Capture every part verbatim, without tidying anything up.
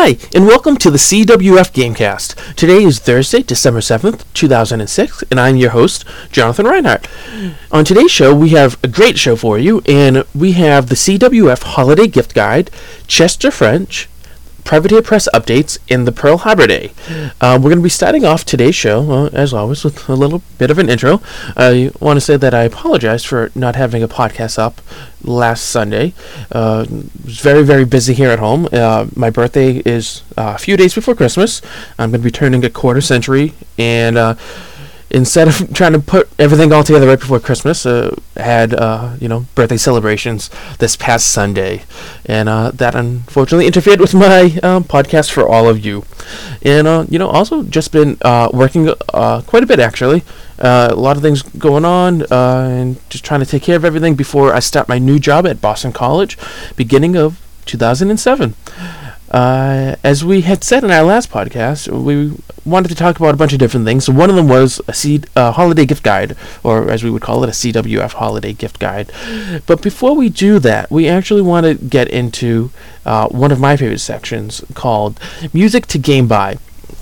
Hi, and welcome to the C W F Gamecast. Today is Thursday, December seventh, two thousand six, and I'm your host, Jonathan Reinhardt. On today's show, we have a great show for you, and we have the C W F Holiday Gift Guide, Chester French, Privateer Press updates, and the Pearl Harbor Day. Uh, we're going to be starting off today's show, uh, as always, with a little bit of an intro. I want to say that I apologize for not having a podcast up last Sunday. Uh, was very, very busy here at home. Uh, my birthday is uh, a few days before Christmas. I'm going to be turning a quarter century, and uh, instead of trying to put everything all together right before Christmas, uh, had uh, you know birthday celebrations this past Sunday, and uh, that unfortunately interfered with my um, podcast for all of you. And uh, you know, also just been uh, working uh, quite a bit actually. Uh, a lot of things going on, uh, and just trying to take care of everything before I start my new job at Boston College, beginning of two thousand seven. Uh, as we had said in our last podcast, we wanted to talk about a bunch of different things. So one of them was a C- uh, holiday gift guide, or as we would call it, a C W F holiday gift guide. But before we do that, we actually want to get into uh, one of my favorite sections called Music to Game By.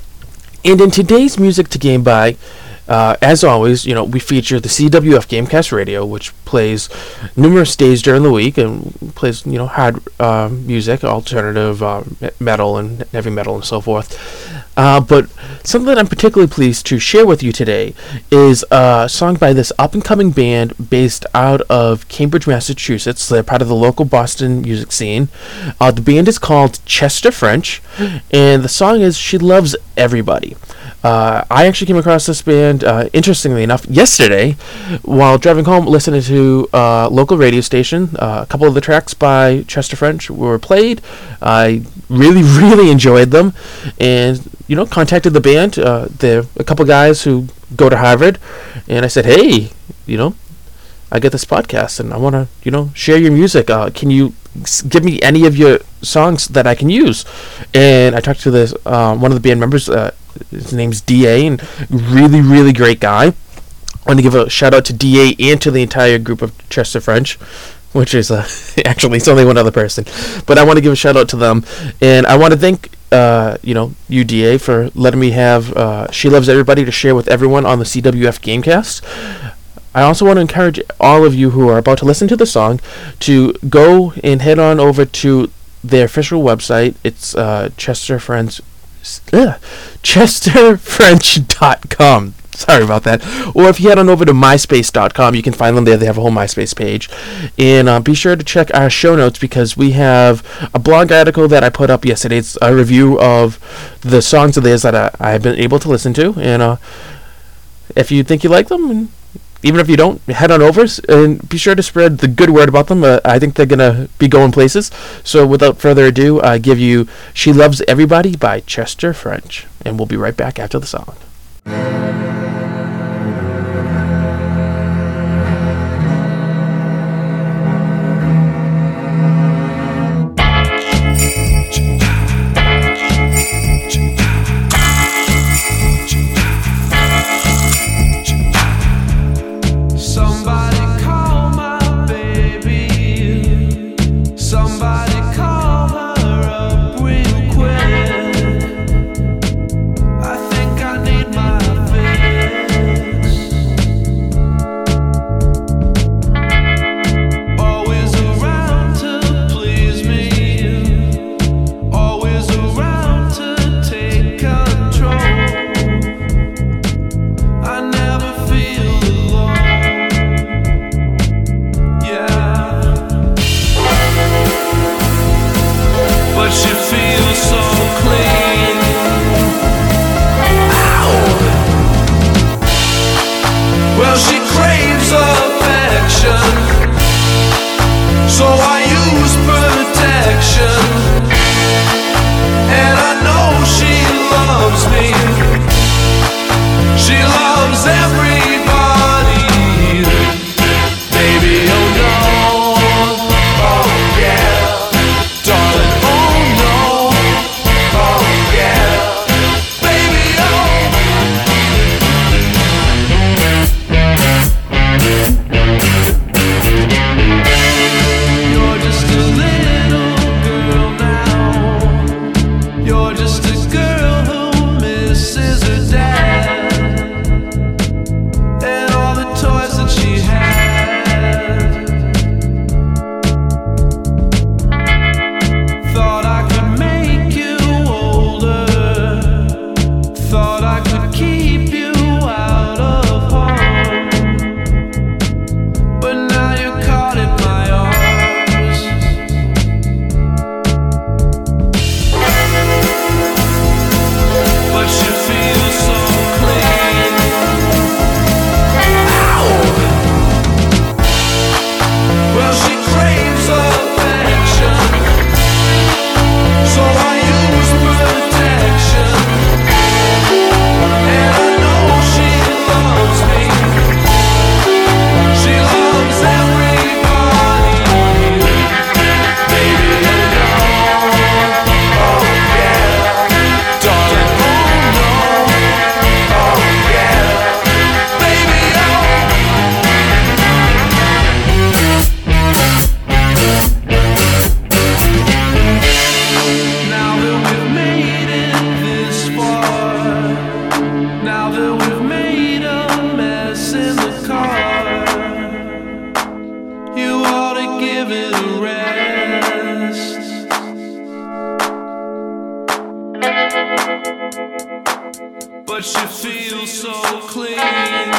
And in today's Music to Game By, Uh, as always, you know, we feature the C W F Gamecast Radio, which plays numerous days during the week and plays, you know, hard uh, music, alternative uh, metal and heavy metal and so forth. Uh, but something that I'm particularly pleased to share with you today is a song by this up-and-coming band based out of Cambridge, Massachusetts. They're part of the local Boston music scene. Uh, the band is called Chester French, and the song is She Loves Everybody. Uh, I actually came across this band, uh, interestingly enough, yesterday while driving home, listening to a uh, local radio station. Uh, a couple of the tracks by Chester French were played. I really, really enjoyed them, and you know, contacted the band. Uh, they're a couple guys who go to Harvard, and I said, "Hey, you know, I get this podcast, and I want to, you know, share your music. Uh, can you give me any of your songs that I can use?" And I talked to this uh, one of the band members. Uh, his name's D A, and really, really great guy. I want to give a shout out to D A and to the entire group of Chester French, which is uh, actually it's only one other person, but I want to give a shout out to them, and I want to thank uh, you know you D A for letting me have uh, She Loves Everybody to share with everyone on the C W F Gamecast. I also want to encourage all of you who are about to listen to the song to go and head on over to their official website. It's uh, Chester French, uh, chester french dot com. Sorry about that. Or if you head on over to myspace dot com, you can find them there. They have a whole MySpace page. And uh, be sure to check our show notes because we have a blog article that I put up yesterday. It's a review of the songs of theirs that I, I've been able to listen to. And uh, if you think you like them, and even if you don't, head on over and be sure to spread the good word about them. Uh, I think they're going to be going places. So without further ado, I give you She Loves Everybody by Chester French. And we'll be right back after the song. I think I need my but she feels so clean.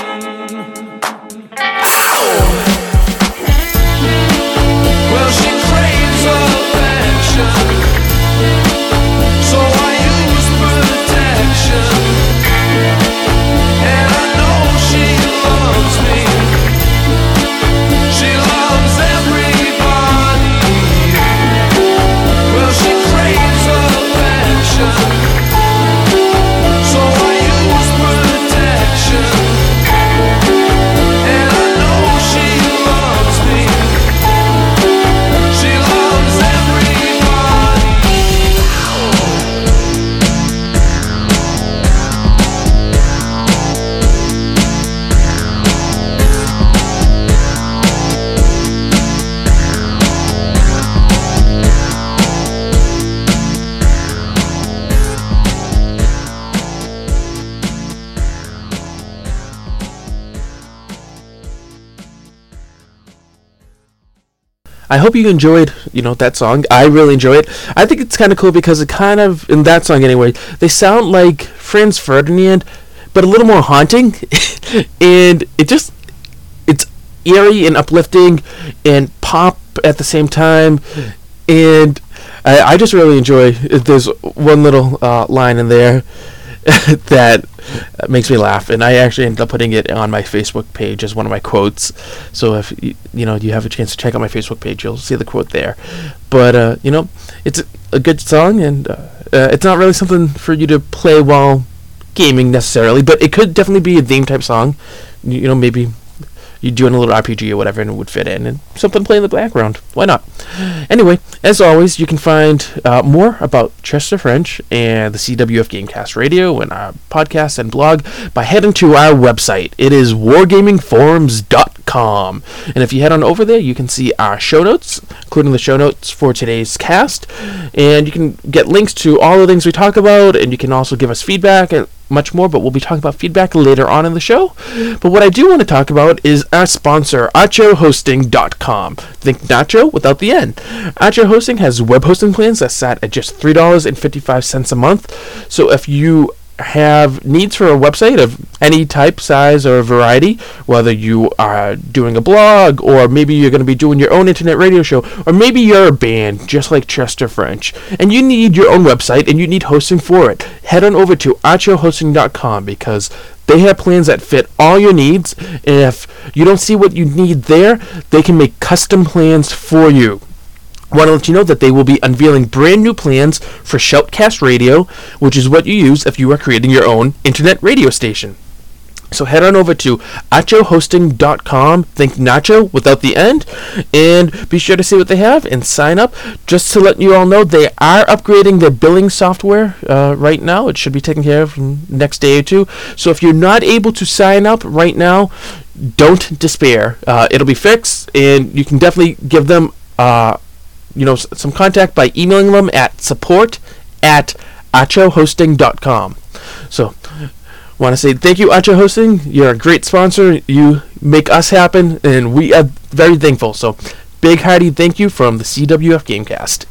Well, she craves affection, so I use protection, and I know she loves me. She loves everybody. Well, she craves affection, so I use protection, and I know she loves me. She loves everybody. I hope you enjoyed, you know, that song. I really enjoy it. I think it's kind of cool because it kind of, in that song anyway, they sound like Franz Ferdinand, but a little more haunting. And it just, it's eerie and uplifting and pop at the same time. And I, I just really enjoy, there's one little uh, line in there that makes me laugh, and I actually ended up putting it on my Facebook page as one of my quotes. So if you, you know you have a chance to check out my Facebook page, you'll see the quote there. But uh, you know, it's a good song, and uh, uh, it's not really something for you to play while gaming necessarily, but it could definitely be a theme type song. You, you know, maybe you're doing a little R P G or whatever, and it would fit in, and something play in the background. Why not? Anyway, as always, you can find uh, more about Chester French and the C W F Gamecast Radio and our podcast and blog by heading to our website. It is wargaming forums dot com. And if you head on over there, you can see our show notes, including the show notes for today's cast, and you can get links to all the things we talk about, and you can also give us feedback and much more, but we'll be talking about feedback later on in the show. But what I do want to talk about is our sponsor, acho hosting dot com. Think nacho without the N. Acho Hosting has web hosting plans that start at just three dollars and fifty-five cents a month. So if you have needs for a website of any type, size, or variety, whether you are doing a blog, or maybe you're going to be doing your own internet radio show, or maybe you're a band just like Chester French, and you need your own website and you need hosting for it, head on over to acho hosting dot com because they have plans that fit all your needs, and if you don't see what you need there, they can make custom plans for you. I want to let you know that they will be unveiling brand new plans for Shoutcast Radio, which is what you use if you are creating your own internet radio station. So head on over to acho hosting dot com, think nacho without the end, and be sure to see what they have and sign up. Just to let you all know, they are upgrading their billing software uh, right now. It should be taken care of in the next day or two. So if you're not able to sign up right now, don't despair. Uh, it'll be fixed, and you can definitely give them uh, you know, some contact by emailing them at support at acho hosting dot com. So, want to say thank you, Acho Hosting. You're a great sponsor. You make us happen, and we are very thankful. So, big hearty thank you from the C W F Gamecast.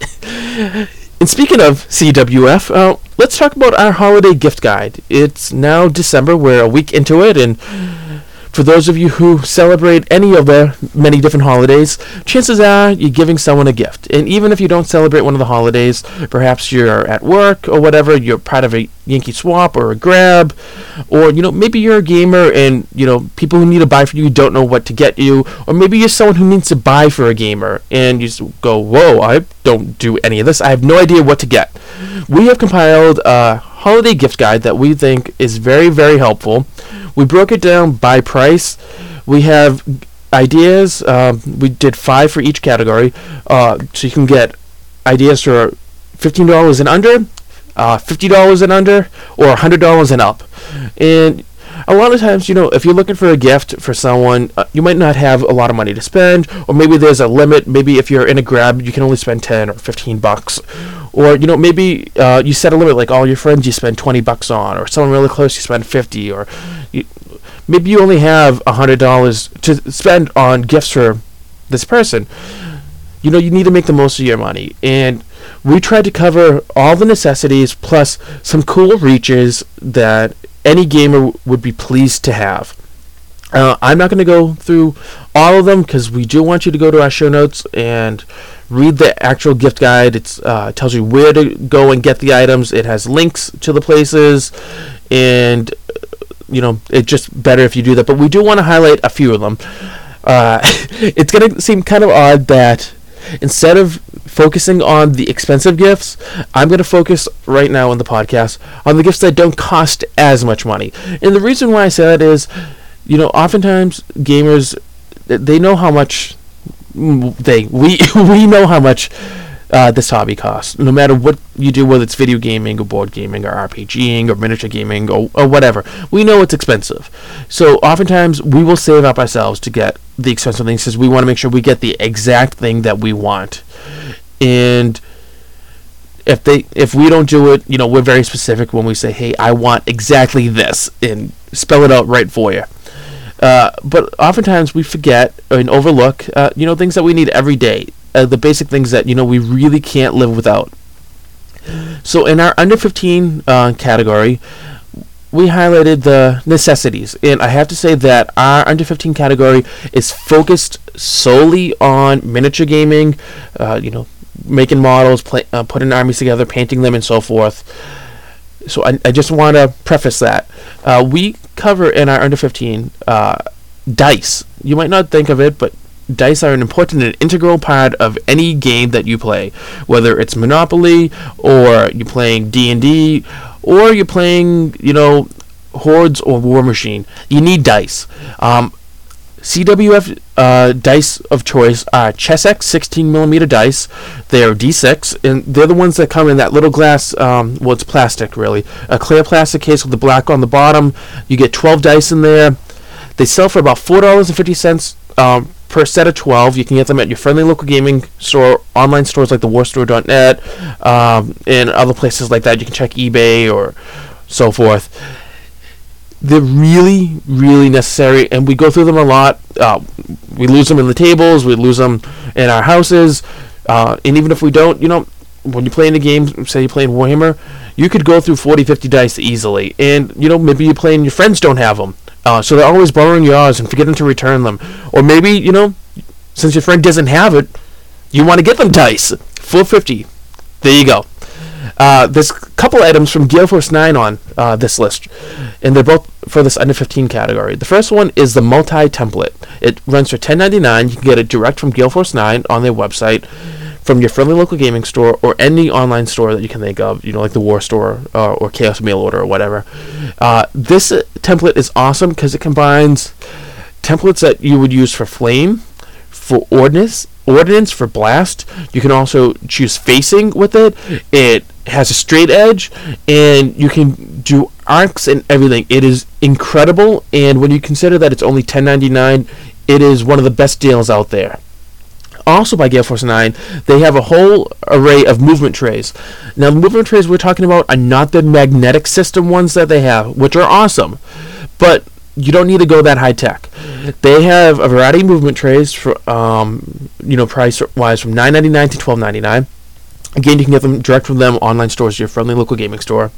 And speaking of C W F, uh, let's talk about our holiday gift guide. It's now December. We're a week into it, and for those of you who celebrate any of the many different holidays, chances are you're giving someone a gift. And even if you don't celebrate one of the holidays, perhaps you're at work or whatever, you're part of a Yankee swap or a grab, or, you know, maybe you're a gamer and, you know, people who need to buy for you don't know what to get you, or maybe you're someone who needs to buy for a gamer and you just go, whoa, I don't do any of this. I have no idea what to get. We have compiled a holiday gift guide that we think is very, very helpful. We broke it down by price. We have ideas. Um, we did five for each category. Uh, so you can get ideas for fifteen dollars and under, uh, fifty dollars and under, or one hundred dollars and up. And a lot of times, you know, if you're looking for a gift for someone, uh, you might not have a lot of money to spend, or maybe there's a limit. Maybe if you're in a grab, you can only spend ten or fifteen bucks. Or, you know, maybe uh, you set a limit, like all your friends you spend twenty bucks on, or someone really close you spend fifty, or you, maybe you only have one hundred dollars to spend on gifts for this person. You know, you need to make the most of your money. And we tried to cover all the necessities plus some cool reaches that any gamer would be pleased to have. Uh, I'm not going to go through all of them because we do want you to go to our show notes and read the actual gift guide. It uh, tells you where to go and get the items. It has links to the places, and you know it's just better if you do that. But we do want to highlight a few of them. Uh, it's going to seem kind of odd that instead of focusing on the expensive gifts, I'm going to focus right now in the podcast on the gifts that don't cost as much money. And the reason why I say that is, you know, oftentimes gamers, they know how much they we we know how much uh, this hobby costs. No matter what you do, whether it's video gaming or board gaming or RPGing or miniature gaming or, or whatever, we know it's expensive. So oftentimes we will save up ourselves to get the expensive things because we want to make sure we get the exact thing that we want. And if they if we don't do it, you know, we're very specific when we say, hey, I want exactly this, and spell it out right for you. Uh, but oftentimes we forget and overlook, uh, you know, things that we need every day, uh, the basic things that, you know, we really can't live without. So in our under fifteen uh, category, we highlighted the necessities, and I have to say that our under fifteen category is focused solely on miniature gaming, uh, you know, making models, play, uh, putting armies together, painting them, and so forth. So I, I just want to preface that. Uh, we cover in our under fifteen uh, dice. You might not think of it, but dice are an important and integral part of any game that you play, whether it's Monopoly or you're playing D and D or you're playing, you know, Hordes or War Machine. You need dice. Um, C W F uh, dice of choice are Chessex sixteen millimeter dice. They're D six, and they're the ones that come in that little glass, um, well, it's plastic, really. A clear plastic case with the black on the bottom. You get twelve dice in there. They sell for about four dollars and fifty cents um, per set of twelve. You can get them at your friendly local gaming store, online stores like the war store dot net, um, and other places like that. You can check eBay or so forth. They're really, really necessary, and we go through them a lot. Uh, we lose them in the tables, we lose them in our houses, uh, and even if we don't, you know, when you play in the game, say you're playing Warhammer, you could go through forty, fifty dice easily, and, you know, maybe you're playing, your friends don't have them, uh, so they're always borrowing yours and forgetting to return them. Or maybe, you know, since your friend doesn't have it, you want to get them dice. four fifty. There you go. Uh, there's a couple items from Gale Force nine on uh, this list, and they're both for this under fifteen category. The first one is the multi-template. It runs for ten ninety-nine. You can get it direct from Gale Force nine on their website, from your friendly local gaming store, or any online store that you can think of, you know, like the War Store uh, or Chaos Mail Order or whatever. Uh, this uh, template is awesome because it combines templates that you would use for Flame, for Ordnance, Ordnance for Blast. You can also choose facing with it. It has a straight edge, and you can do arcs and everything. It is incredible, and when you consider that it's only ten ninety-nine, it is one of the best deals out there. Also by Gale Force nine, they have a whole array of movement trays. Now, the movement trays we're talking about are not the magnetic system ones that they have, which are awesome, but you don't need to go that high tech. They have a variety of movement trays for, um, you know, price wise from nine ninety-nine to twelve ninety-nine. Again, you can get them direct from them online stores, your friendly local gaming store.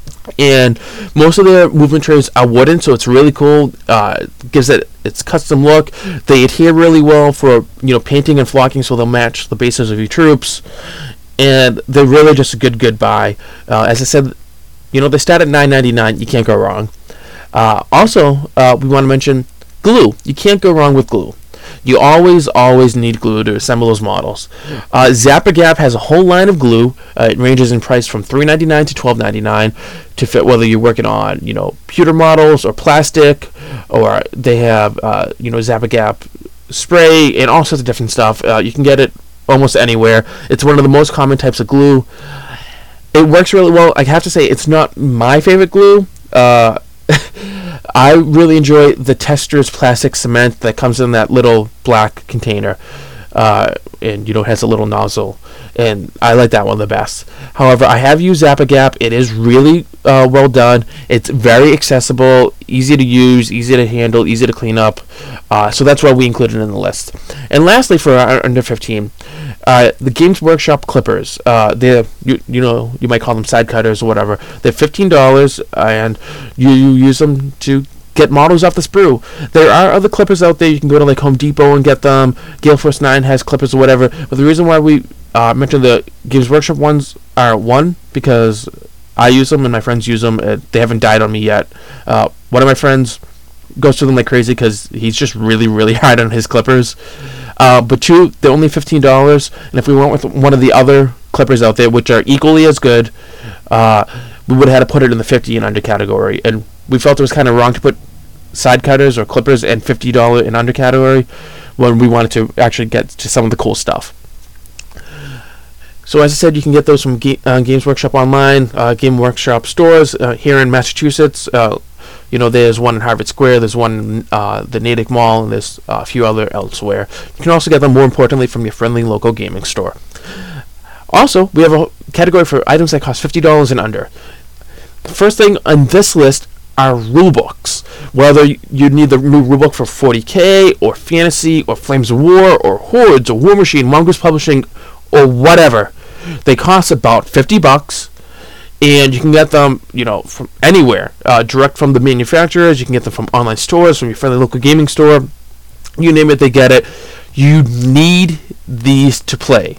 And most of their movement trays are wooden, so it's really cool. Uh, gives it its custom look. They adhere really well for, you know, painting and flocking, so they'll match the bases of your troops. And they're really just a good, good buy. Uh, as I said, you know, they start at nine ninety-nine. You can't go wrong. Uh, also, uh, we want to mention glue. You can't go wrong with glue. You always, always need glue to assemble those models. Uh, Zap-A-Gap has a whole line of glue. Uh, it ranges in price from three ninety-nine to twelve ninety-nine to fit whether you're working on, you know, pewter models or plastic, or they have, uh, you know, Zap-A-Gap spray and all sorts of different stuff. Uh, you can get it almost anywhere. It's one of the most common types of glue. It works really well. I have to say, it's not my favorite glue. Uh, I really enjoy the Tester's plastic cement that comes in that little black container, uh, and, you know, has a little nozzle, and I like that one the best. However, I have used Zap-A-Gap. It is really uh, well done. It's very accessible, easy to use, easy to handle, easy to clean up, uh, so that's why we included it in the list. And lastly, for our under fifteen, Uh, the Games Workshop clippers, uh, they're, you, you know, you might call them side cutters or whatever. They're fifteen dollars, and you, you use them to get models off the sprue. There are other clippers out there. You can go to like Home Depot and get them. Gale Force nine has clippers or whatever. But the reason why we uh, mentioned the Games Workshop ones are, one, because I use them and my friends use them. Uh, they haven't died on me yet. Uh, one of my friends goes through them like crazy because he's just really, really hard on his clippers. Uh, but two, they're only fifteen dollars, and if we went with one of the other clippers out there, which are equally as good, uh, we would have had to put it in the fifty and under category. And we felt it was kind of wrong to put side cutters or clippers in fifty dollars and under category when we wanted to actually get to some of the cool stuff. So as I said, you can get those from Ga- uh, Games Workshop online, uh, Game Workshop stores uh, here in Massachusetts. Uh, You know, there's one in Harvard Square, there's one in uh, the Natick Mall, and there's uh, a few other elsewhere. You can also get them, more importantly, from your friendly local gaming store. Also, we have a category for items that cost fifty dollars and under. The first thing on this list are rulebooks. Whether you need the new rulebook for forty K, or Fantasy, or Flames of War, or Hordes, or War Machine, Mongoose Publishing, or whatever, they cost about fifty bucks. And you can get them, you know, from anywhere, uh, direct from the manufacturers. You can get them from online stores, from your friendly local gaming store. You name it, they get it. You need these to play.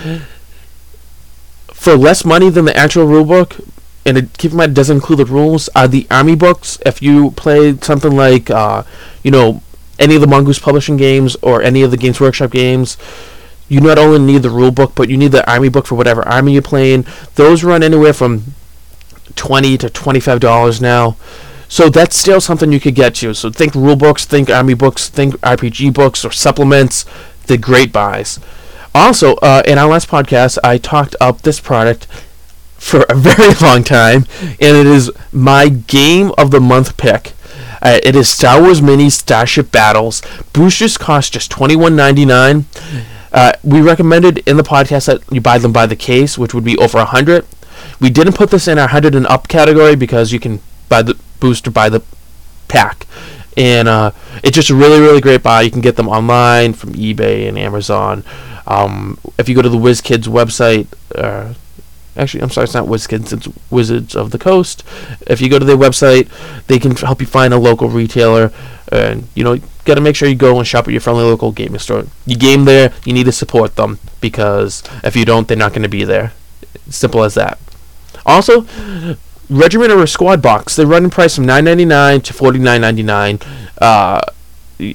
For less money than the actual rulebook, and it, keep in mind it doesn't include the rules, are the Army books. If you play something like, uh, you know, any of the Mongoose Publishing games or any of the Games Workshop games, you not only need the rule book, but you need the Army book for whatever army you're playing. Those run anywhere from twenty to twenty-five dollars now. So that's still something you could get to. So think rule books, think Army books, think R P G books or supplements. They're great buys. Also, uh, in our last podcast, I talked up this product for a very long time, and it is my Game of the Month pick. Uh, it is Star Wars Mini Starship Battles. Boosters cost just twenty-one ninety-nine. Uh, we recommended in the podcast that you buy them by the case, which would be over one hundred. We didn't put this in our one hundred and up category because you can buy the booster by the pack. And uh, it's just a really, really great buy. You can get them online from eBay and Amazon. Um, if you go to the WizKids website, uh, actually, I'm sorry, it's not WizKids, it's Wizards of the Coast. If you go to their website, they can help you find a local retailer. And, you know, got to make sure you go and shop at your friendly local gaming store. You game there, you need to support them, because if you don't, they're not going to be there. Simple as that. Also, Regiment or a Squad box, they run in price from nine ninety-nine to forty-nine ninety-nine. Uh, the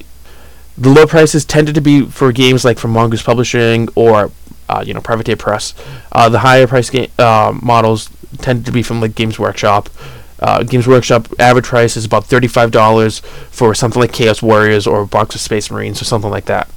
low prices tended to be for games like from Mongoose Publishing or uh, you know, Privateer Press. Uh, the higher price game uh, models tended to be from like Games Workshop. Uh, Games Workshop average price is about thirty-five dollars for something like Chaos Warriors or a box of Space Marines or something like that.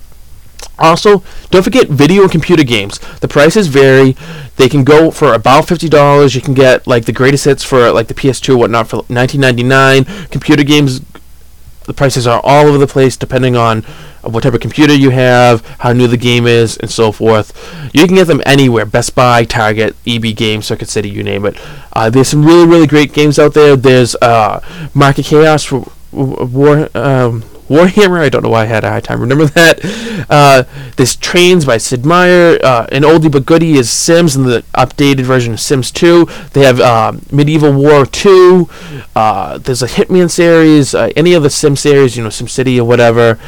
Also, don't forget video and computer games. The prices vary. They can go for about fifty dollars. You can get like the greatest hits for like the P S two or whatnot for nineteen ninety-nine. Computer games, the prices are all over the place depending on what type of computer you have, how new the game is, and so forth. You can get them anywhere. Best Buy, Target, E B Games, Circuit City, you name it. Uh, there's some really, really great games out there. There's uh, Market Chaos for War... Um, Warhammer, I don't know why I had a hard time remember that. Uh, there's Trains by Sid Meier. Uh, an oldie but goodie is Sims and the updated version of Sims two. They have uh, Medieval War two. Uh, there's a Hitman series. Uh, any of the Sim series, you know, SimCity or whatever.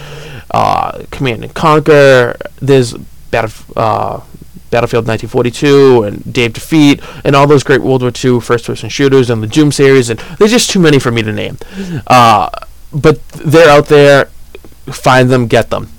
Uh, Command and Conquer. There's Battle, uh, Battlefield nineteen forty-two and Dave Defeat and all those great World War two first-person shooters and the Doom series. And there's just too many for me to name. Uh... But they're out there. Find them, get them.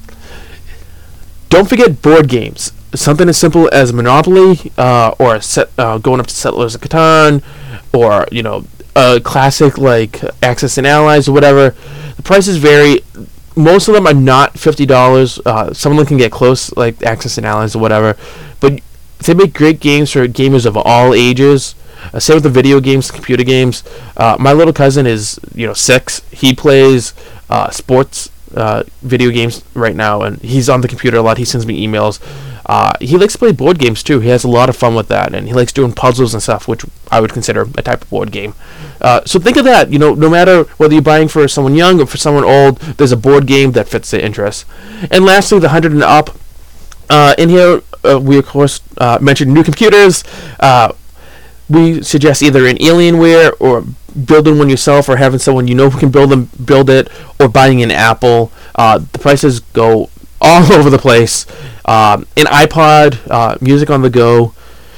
Don't forget board games. Something as simple as Monopoly, uh, or a set, uh, going up to Settlers of Catan, or you know, a classic like Axis and Allies or whatever. The prices vary. Most of them are not fifty dollars. Uh, some of them can get close, like Axis and Allies or whatever. But they make great games for gamers of all ages. Uh, same with the video games, computer games. Uh, my little cousin is, you know, six. He plays uh, sports uh, video games right now, and he's on the computer a lot. He sends me emails. Uh, he likes to play board games too. He has a lot of fun with that, and he likes doing puzzles and stuff, which I would consider a type of board game. Uh, so think of that. You know, no matter whether you're buying for someone young or for someone old, there's a board game that fits their interests. And lastly, the one hundred and up. Uh, in here, uh, we of course uh, mentioned new computers. Uh, we suggest either an Alienware or building one yourself, or having someone you know who can build them, build it, or buying an Apple. Uh, the prices go all over the place. Um, an iPod, uh, music on the go.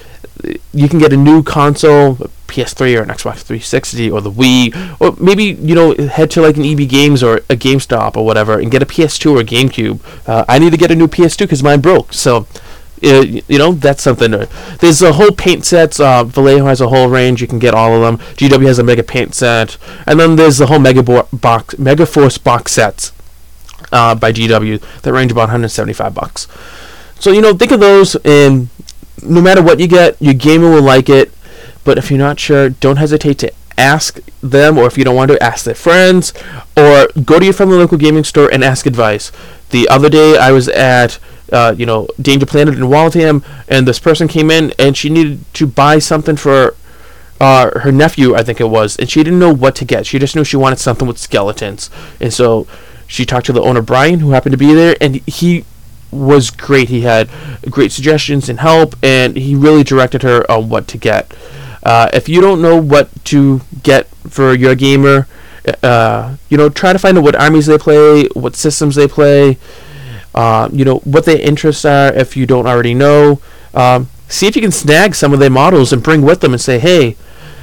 You can get a new console, a P S three or an Xbox three sixty or the Wii, or maybe, you know, head to like an E B Games or a GameStop or whatever and get a P S two or a GameCube. Uh, I need to get a new P S two because mine broke, so uh, you know, that's something. To, there's a whole paint sets. Uh, Vallejo has a whole range. You can get all of them. G W has a mega paint set, and then there's the whole mega bo- box, Mega Force box sets uh, by G W that range about one hundred seventy-five bucks. So, you know, think of those, and no matter what you get, your gamer will like it. But if you're not sure, don't hesitate to ask them, or if you don't want to, ask their friends, or go to your friendly local gaming store and ask advice. The other day, I was at, uh, you know, Danger Planet in Waltham, and this person came in, and she needed to buy something for uh, her nephew, I think it was, and she didn't know what to get. She just knew she wanted something with skeletons. And so she talked to the owner, Brian, who happened to be there, and he was great. He had great suggestions and help, and he really directed her on what to get. Uh, if you don't know what to get for your gamer, uh, you know, try to find out what armies they play, what systems they play, uh, you know, what their interests are if you don't already know. Um, see if you can snag some of their models and bring with them and say, hey,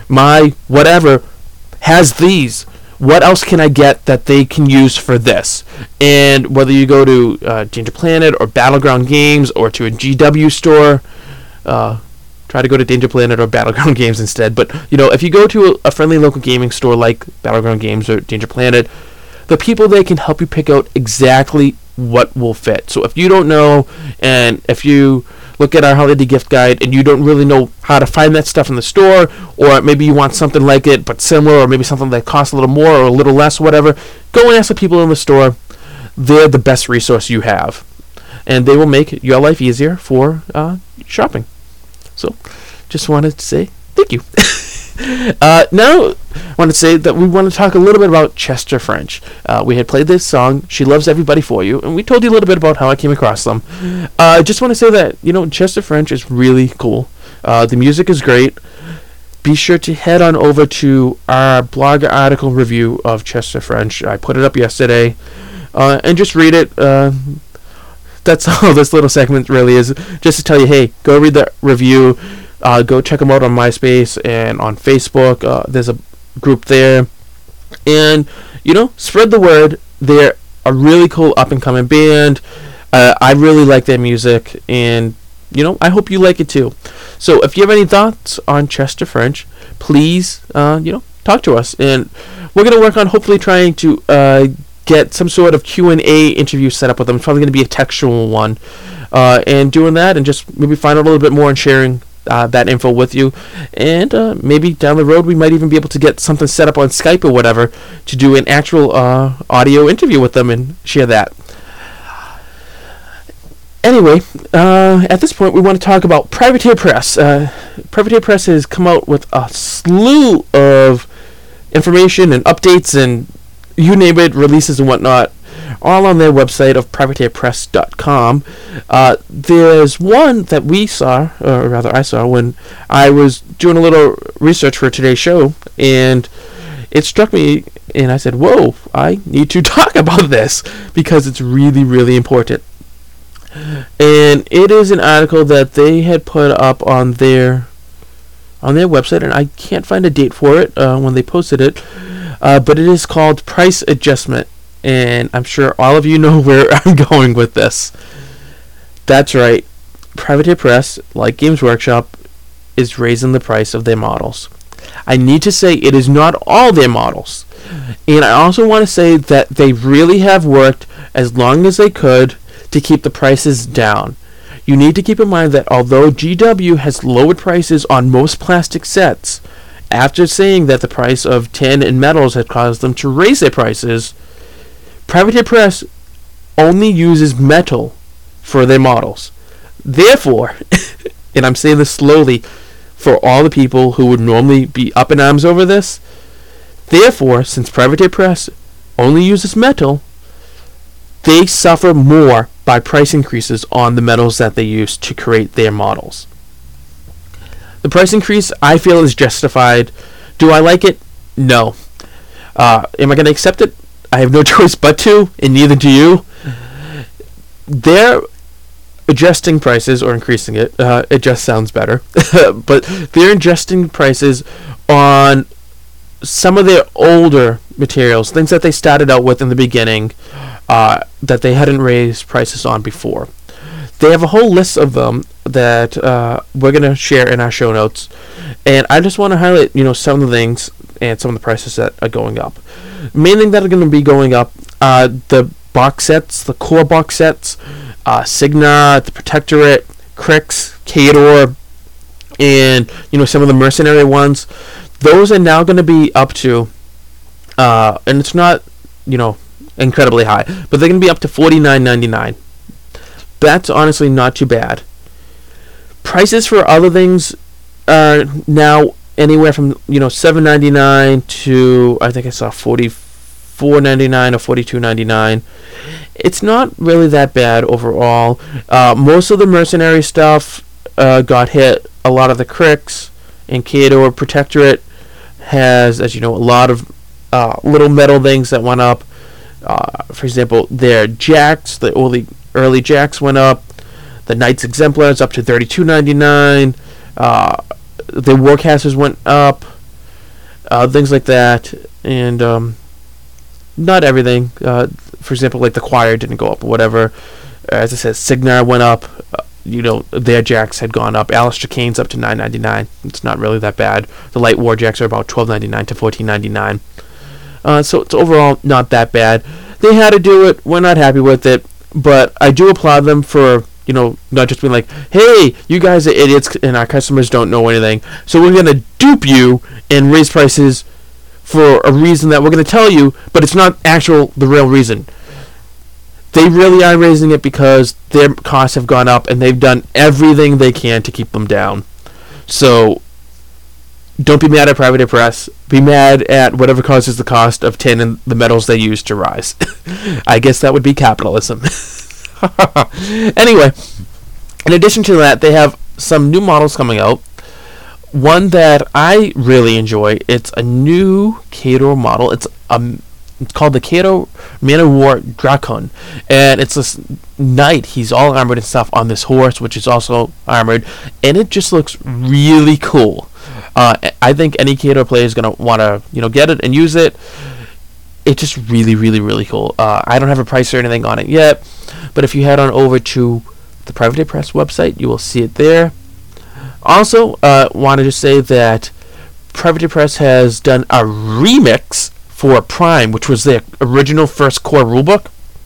my whatever has these. What else can I get that they can use for this? And whether you go to uh, Danger Planet or Battleground Games or to a G W store, uh, try to go to Danger Planet or Battleground Games instead. But, you know, if you go to a, a friendly local gaming store like Battleground Games or Danger Planet, the people there can help you pick out exactly what will fit. So if you don't know, and if you look at our holiday gift guide and you don't really know how to find that stuff in the store, or maybe you want something like it but similar, or maybe something that costs a little more or a little less, whatever, go and ask the people in the store. They're the best resource you have, and they will make your life easier for uh, shopping. So just wanted to say thank you. uh, now I want to say that we want to talk a little bit about Chester French. Uh, we had played this song, She Loves Everybody For You, and we told you a little bit about how I came across them. I uh, just want to say that, you know, Chester French is really cool. Uh, the music is great. Be sure to head on over to our blog article review of Chester French. I put it up yesterday, uh, and just read it. Uh, that's all this little segment really is, just to tell you, hey, go read the review. Uh, go check them out on MySpace and on Facebook. Uh, there's a group there. And, you know, spread the word. They're a really cool up-and-coming band. Uh, I really like their music. And, you know, I hope you like it too. So if you have any thoughts on Chester French, please, uh, you know, talk to us. And we're going to work on hopefully trying to uh, get some sort of Q and A interview set up with them. It's probably going to be a textual one. Uh, and doing that and just maybe find out a little bit more and sharing Uh, that info with you, and uh, maybe down the road we might even be able to get something set up on Skype or whatever to do an actual uh, audio interview with them and share that. Anyway, uh, at this point we want to talk about Privateer Press. Uh, Privateer Press has come out with a slew of information and updates and you name it, releases and whatnot, all on their website of privateer press dot com. Uh, there's one that we saw, or rather I saw, when I was doing a little research for today's show, and it struck me, and I said, whoa, I need to talk about this, because it's really, really important. And it is an article that they had put up on their on their website, and I can't find a date for it uh, when they posted it, uh, but it is called Price Adjustment. And I'm sure all of you know where I'm going with this. That's right. Privateer Press, like Games Workshop, is raising the price of their models. I need to say it is not all their models. And I also want to say that they really have worked as long as they could to keep the prices down. You need to keep in mind that although G W has lowered prices on most plastic sets, after saying that the price of tin and metals had caused them to raise their prices, Privateer Press only uses metal for their models. Therefore, and I'm saying this slowly for all the people who would normally be up in arms over this, therefore, since Privateer Press only uses metal, they suffer more by price increases on the metals that they use to create their models. The price increase, I feel, is justified. Do I like it? No. Uh, am I going to accept it? I have no choice but to, and neither do you. They're adjusting prices, or increasing it. Uh, it just sounds better. But they're adjusting prices on some of their older materials, things that they started out with in the beginning, uh, that they hadn't raised prices on before. They have a whole list of them that uh, we're going to share in our show notes. And I just want to highlight, you know, some of the things and some of the prices that are going up. Main thing that are going to be going up are the box sets, the core box sets, uh, Signar, the Protectorate, Crix, Khador, and, you know, some of the mercenary ones. Those are now going to be up to, uh, and it's not, you know, incredibly high, but they're going to be up to forty-nine ninety-nine. That's honestly not too bad. Prices for other things are now anywhere from, you know, seven ninety-nine to, I think I saw forty-four ninety-nine or forty-two ninety-nine. It's not really that bad overall. Uh, most of the mercenary stuff uh, got hit. A lot of the Crix and Khador Protectorate has, as you know, a lot of uh, little metal things that went up. Uh, for example, their jacks, the early early jacks went up. The Knights Exemplars up to thirty-two ninety-nine. Uh, the Warcasters went up. Uh, things like that, and um, not everything. Uh, for example, like the Choir didn't go up or whatever. As I said, Signar went up. Uh, you know, their jacks had gone up. Alistair Kane's up to nine ninety-nine. It's not really that bad. The Light War jacks are about twelve ninety-nine to fourteen ninety-nine. Uh, so it's overall not that bad. They had to do it. We're not happy with it, but I do applaud them for, you know, not just being like, hey, you guys are idiots and our customers don't know anything, so we're going to dupe you and raise prices for a reason that we're going to tell you, but it's not actual, the real reason. They really are raising it because their costs have gone up and they've done everything they can to keep them down. So don't be mad at Private Press. Be mad at whatever causes the cost of tin and the metals they use to rise. I guess that would be capitalism. Anyway, in addition to that, they have some new models coming out. One that I really enjoy. It's a new Khador model. It's um, it's called the Khador Man of War Drakon, and it's this knight. He's all armored and stuff on this horse, which is also armored, and it just looks really cool. Uh, I think any Khador player is gonna want to, you know, get it and use it. It's just really, really, really cool. Uh, I don't have a price or anything on it yet, but if you head on over to the Private Press website, you will see it there. Also, uh, wanted to say that Private Press has done a remix for Prime, which was their original first core rulebook,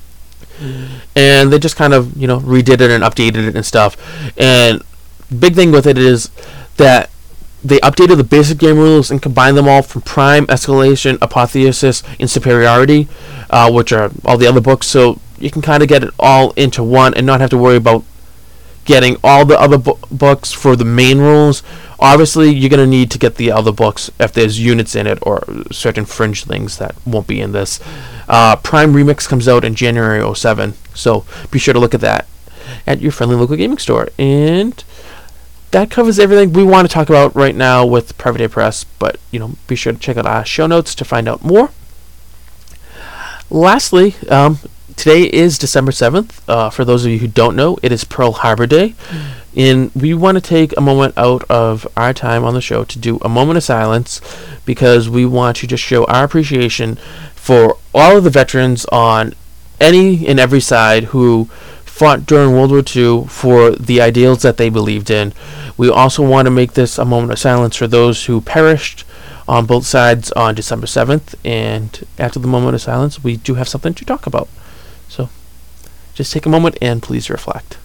and they just kind of, you know, redid it and updated it and stuff. And big thing with it is that they updated the basic game rules and combined them all from Prime, Escalation, Apotheosis, and Superiority, uh, which are all the other books. So you can kind of get it all into one and not have to worry about getting all the other bu- books for the main rules. Obviously, you're going to need to get the other books if there's units in it or certain fringe things that won't be in this. Uh, Prime Remix comes out in January oh seven, so be sure to look at that at your friendly local gaming store. And that covers everything we want to talk about right now with Private Press, but, you know, be sure to check out our show notes to find out more. Lastly, um, today is December seventh. Uh, for those of you who don't know, it is Pearl Harbor Day. And we want to take a moment out of our time on the show to do a moment of silence, because we want to just show our appreciation for all of the veterans on any and every side who fought during World War Two for the ideals that they believed in. We also want to make this a moment of silence for those who perished on both sides on December seventh. And after the moment of silence, we do have something to talk about. So just take a moment and please reflect.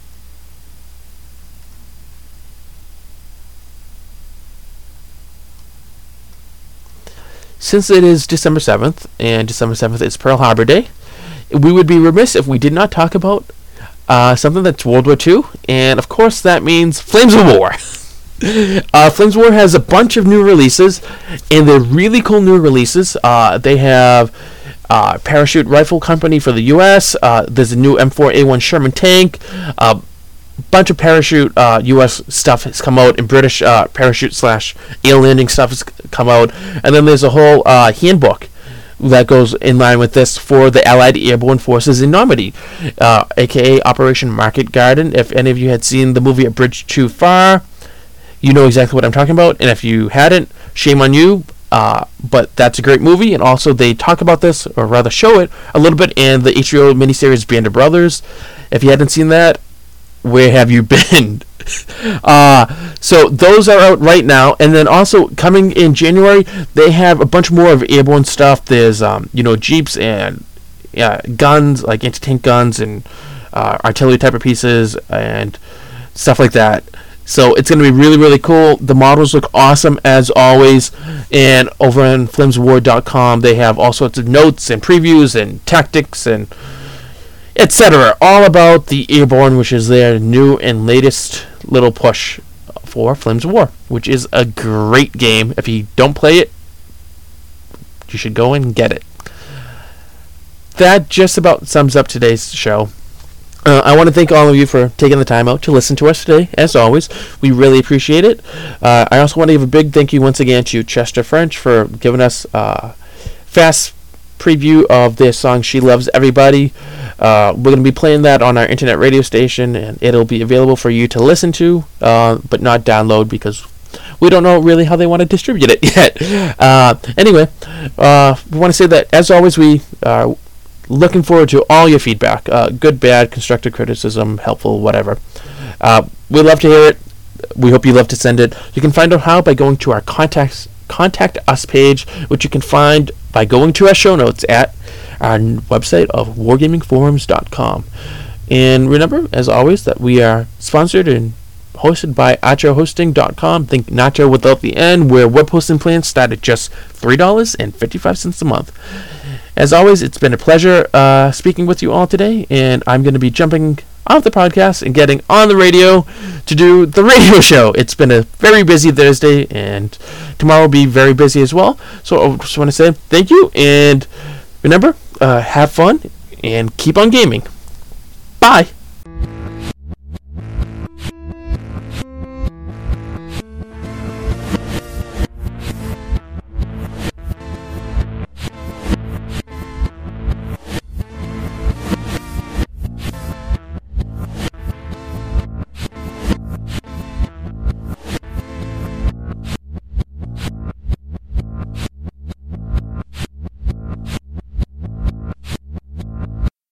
Since it is December seventh, and December seventh is Pearl Harbor Day, we would be remiss if we did not talk about uh, something that's World War Two, and of course that means Flames of War. uh, Flames of War has a bunch of new releases, and they're really cool new releases. Uh, they have uh, parachute rifle company for the U S. Uh, there's a new M four A one Sherman tank. Uh, bunch of parachute uh, U S stuff has come out, and British uh, parachute slash air landing stuff has come out. And then there's a whole uh, handbook that goes in line with this for the Allied Airborne Forces in Normandy, uh, aka Operation Market Garden. If any of you had seen the movie A Bridge Too Far, you know exactly what I'm talking about. And if you hadn't, shame on you. Uh, but that's a great movie, and also they talk about this, or rather show it, a little bit in the H B O miniseries Band of Brothers. If you hadn't seen that, where have you been? uh, so those are out right now, and then also coming in January, they have a bunch more of airborne stuff. There's um, you know, jeeps and uh, guns, like anti-tank guns and uh, artillery type of pieces and stuff like that. So it's going to be really, really cool. The models look awesome as always. And over on flames war dot com, they have all sorts of notes and previews and tactics and et cetera. All about the Airborne, which is their new and latest little push for Flames of War, which is a great game. If you don't play it, you should go and get it. That just about sums up today's show. Uh, I want to thank all of you for taking the time out to listen to us today, as always. We really appreciate it. Uh, I also want to give a big thank you once again to Chester French for giving us a fast preview of their song She Loves Everybody. Uh, we're going to be playing that on our internet radio station, and it'll be available for you to listen to, uh, but not download, because we don't know really how they want to distribute it yet. Uh, anyway, uh, we want to say that, as always, we are looking forward to all your feedback. Uh, good, bad, constructive criticism, helpful, whatever. Uh, we love to hear it. We hope you love to send it. You can find out how by going to our contacts, Contact Us page, which you can find by going to our show notes at our website of wargaming forums dot com. And remember, as always, that we are sponsored and hosted by nacho hosting dot com. Think Nacho without the N, where web hosting plans start at just three dollars and fifty-five cents a month. As always, it's been a pleasure uh, speaking with you all today, and I'm going to be jumping off the podcast and getting on the radio to do the radio show. It's been a very busy Thursday, and tomorrow will be very busy as well. So I just want to say thank you, and remember, uh, have fun, and keep on gaming. Bye!